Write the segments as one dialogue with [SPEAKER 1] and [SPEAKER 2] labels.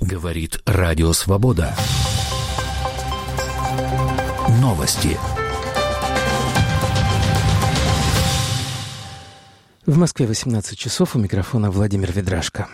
[SPEAKER 1] Говорит Радио Свобода. Новости.
[SPEAKER 2] В Москве 18 часов. У микрофона Владимир Ведрашко.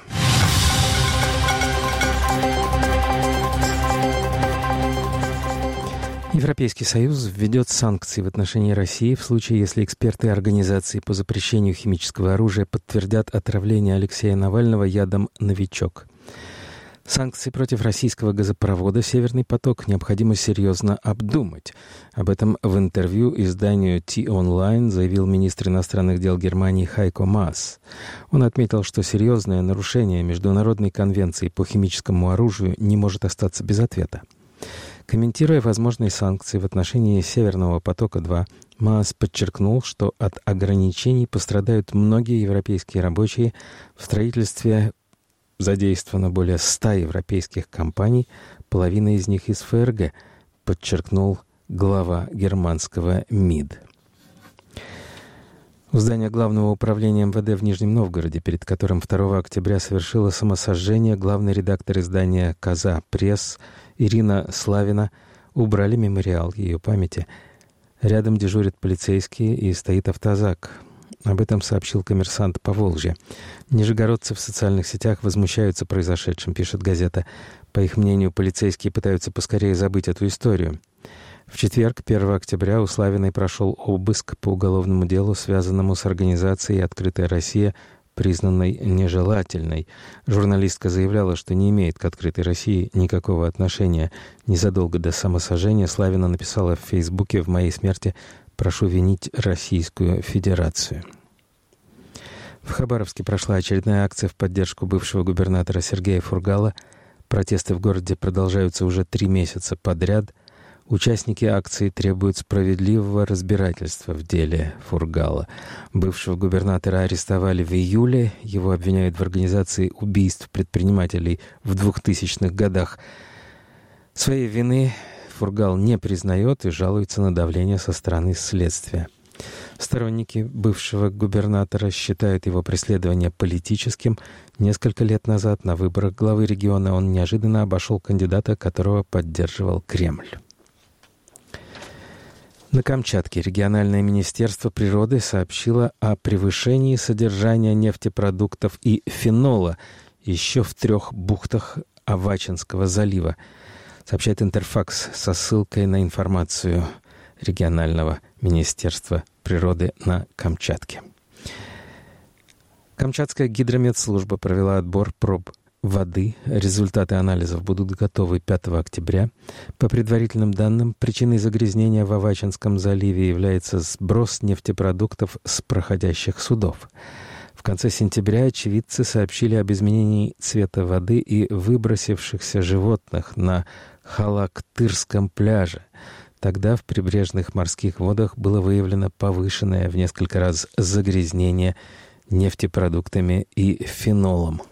[SPEAKER 2] Европейский Союз введет санкции в отношении России в случае, если эксперты Организации по запрещению химического оружия подтвердят отравление Алексея Навального ядом «Новичок». Санкции против российского газопровода «Северный поток» необходимо серьезно обдумать. Об этом в интервью изданию T-Online заявил министр иностранных дел Германии Хайко Маас. Он отметил, что серьезное нарушение Международной конвенции по химическому оружию не может остаться без ответа. Комментируя возможные санкции в отношении «Северного потока-2», Маас подчеркнул, что от ограничений пострадают многие европейские рабочие. В строительстве задействовано более 100 европейских компаний, половина из них из ФРГ, подчеркнул глава германского МИД. У здания Главного управления МВД в Нижнем Новгороде, перед которым 2 октября совершила самосожжение главный редактор издания «Коза Пресс» Ирина Славина, убрали мемориал ее памяти. Рядом дежурят полицейские и стоит автозак. Об этом сообщил «Коммерсант» Поволжья. Нижегородцы в социальных сетях возмущаются произошедшим, пишет газета. По их мнению, полицейские пытаются поскорее забыть эту историю. В четверг, 1 октября, у Славиной прошел обыск по уголовному делу, связанному с организацией «Открытая Россия», признанной нежелательной. Журналистка заявляла, что не имеет к «Открытой России» никакого отношения. Незадолго до самосожжения Славина написала в Фейсбуке: «В моей смерти прошу винить Российскую Федерацию». В Хабаровске прошла очередная акция в поддержку бывшего губернатора Сергея Фургала. Протесты в городе продолжаются уже 3 месяца подряд. Участники акции требуют справедливого разбирательства в деле Фургала. Бывшего губернатора арестовали в июле. Его обвиняют в организации убийств предпринимателей в 2000-х годах. Своей вины Фургал не признает и жалуется на давление со стороны следствия. Сторонники бывшего губернатора считают его преследование политическим. Несколько лет назад на выборах главы региона он неожиданно обошел кандидата, которого поддерживал Кремль. На Камчатке региональное министерство природы сообщило о превышении содержания нефтепродуктов и фенола еще в 3 бухтах Авачинского залива, сообщает Интерфакс со ссылкой на информацию регионального министерства природы на Камчатке. Камчатская гидрометслужба провела отбор проб воды. Результаты анализов будут готовы 5 октября. По предварительным данным, причиной загрязнения в Авачинском заливе является сброс нефтепродуктов с проходящих судов. В конце сентября очевидцы сообщили об изменении цвета воды и выбросившихся животных на Халактырском пляже. Тогда в прибрежных морских водах было выявлено повышенное в несколько раз загрязнение нефтепродуктами и фенолом.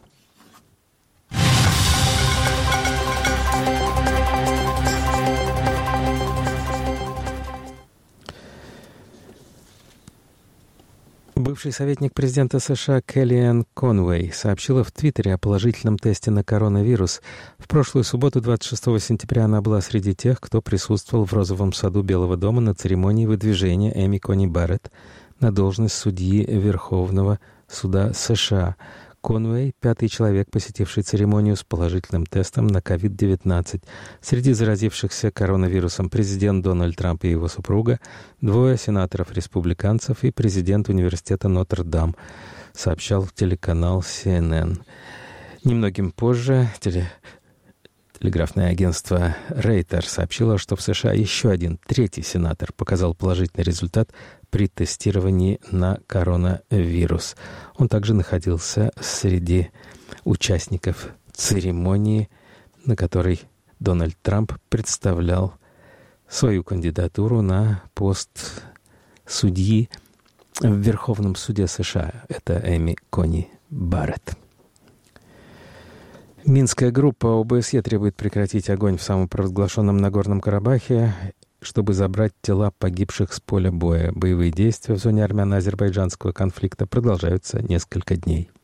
[SPEAKER 2] Бывший советник президента США Kellyanne Conway сообщила в Твиттере о положительном тесте на коронавирус. В прошлую субботу, 26 сентября, она была среди тех, кто присутствовал в Розовом саду Белого дома на церемонии выдвижения Эми Кони Барретт на должность судьи Верховного суда США. Конвей — 5-й человек, посетивший церемонию с положительным тестом на COVID-19. Среди заразившихся коронавирусом президент Дональд Трамп и его супруга, 2 сенаторов-республиканцев и президент университета Нотр-Дам, сообщал телеканал CNN. Немногим позже телеграфное агентство Рейтер сообщило, что в США еще один 3-й сенатор показал положительный результат при тестировании на коронавирус. Он также находился среди участников церемонии, на которой Дональд Трамп представлял свою кандидатуру на пост судьи в Верховном суде США. Это Эми Кони Барретт. Минская группа ОБСЕ требует прекратить огонь в самопровозглашенном Нагорном Карабахе, чтобы забрать тела погибших с поля боя. Боевые действия в зоне армяно-азербайджанского конфликта продолжаются несколько дней.